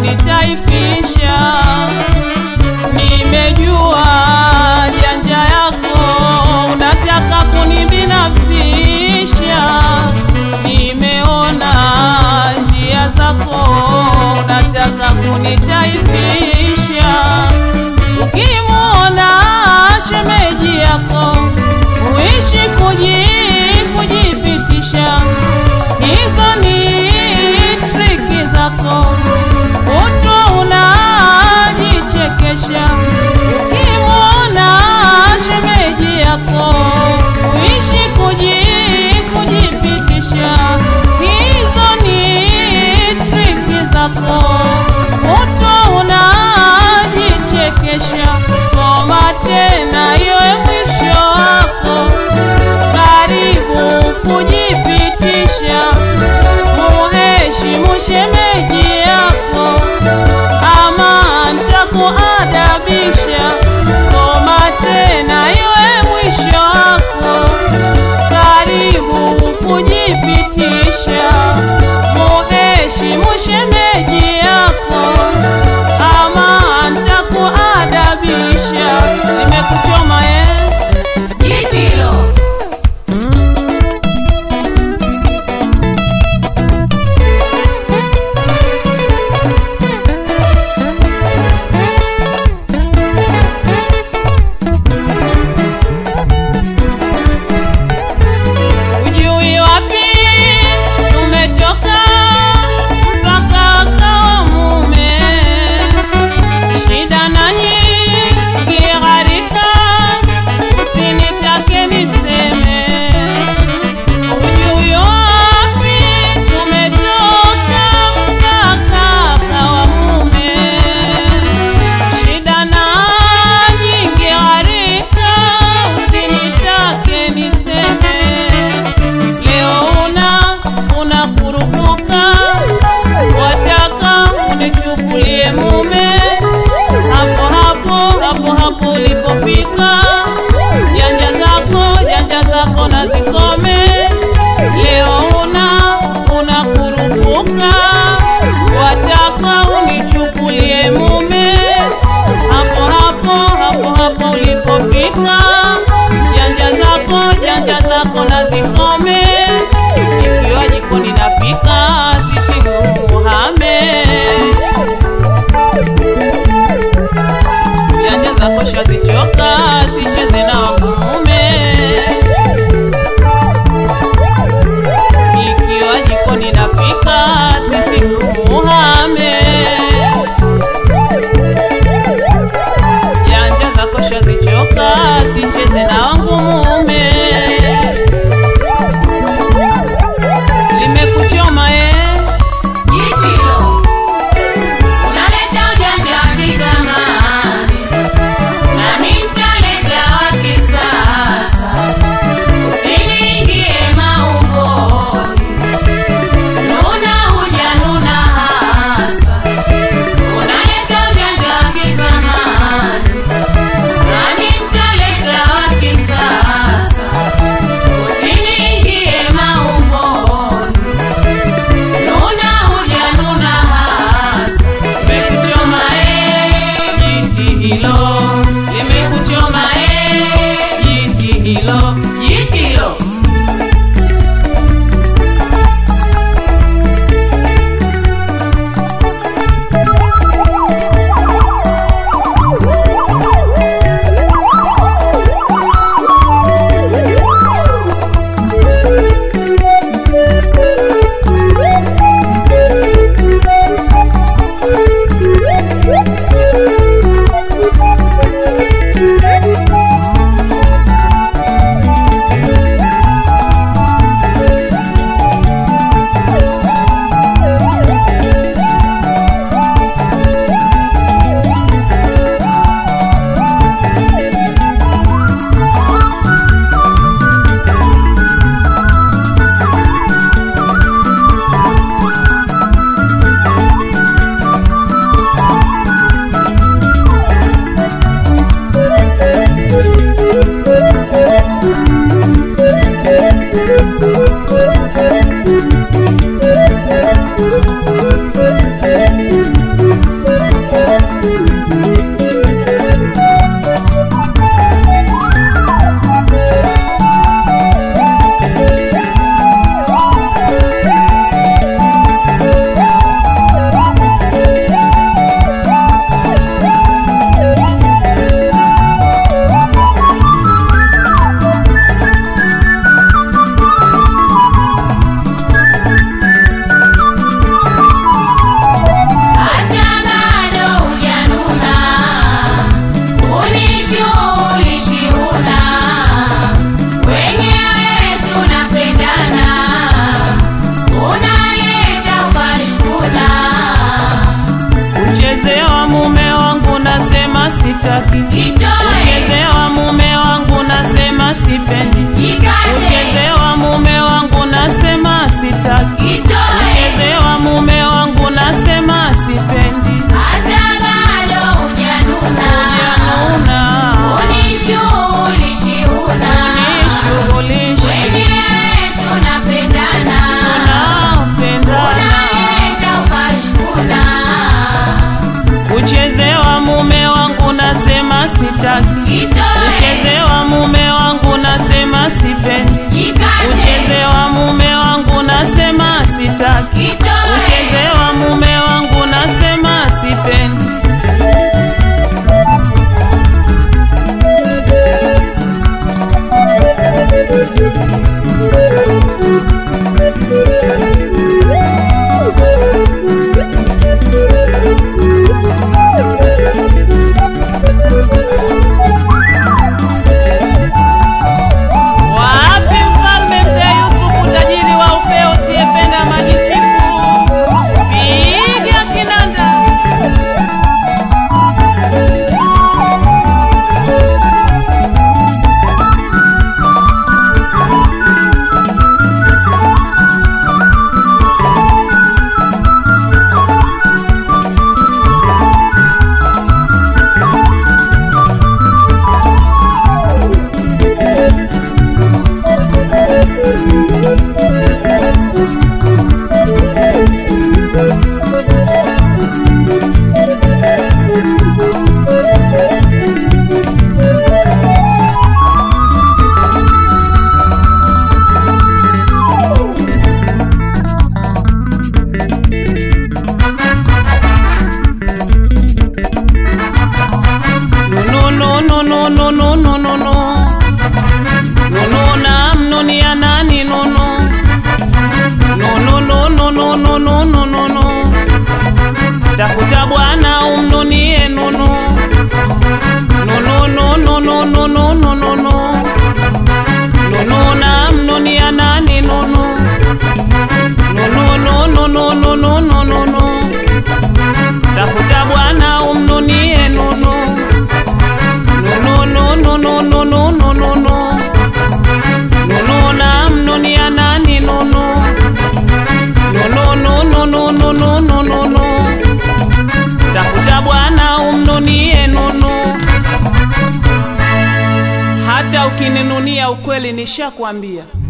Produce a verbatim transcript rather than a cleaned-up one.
kunitaifisha. Nimejua janja yako, unataka kunibinafsisha. Nimeona njia zako, unataka kunitaifisha. Ukimuona shemeji yako, uishi kuji kujipitisha. Hizo ni triki zako, utu una sitaki. Kuchezewa mume wangu nasema sipendi. Kuchezewa mume wangu nasema sitaki. Kuchezewa mume wangu nasema sipendi. Hata bado hujanuna, Hujanuna, unishughulishi una, unishughulishi, wenyewe tunapendana, tunapendana. unaleta ukashuna. Kuchezewa mume wangu nasema sitaki. Kuchezewa mume wangu nasema sipendi. Kuchezewa mume wangu nasema sitaki. Kuchezewa mume wangu nasema sipendi. Wapi mfalme mzee Yusufu, tajiri wa upeo usiyependa majisifu? Piga kinanda. No no no no no no no no no no no na mnunia nani no no no no no no no no no no no no tafuta bwana umnunie no no no no no no no no no no no no no no na mnunia nani no no no no no no no no no no no no tafuta bwana umnunie no no no no no no no no no no no no no na mnunia nani no no no no no no no no no no no tafuta bwana umnunie no no. Hata ukininunia ukweli nishakwambia.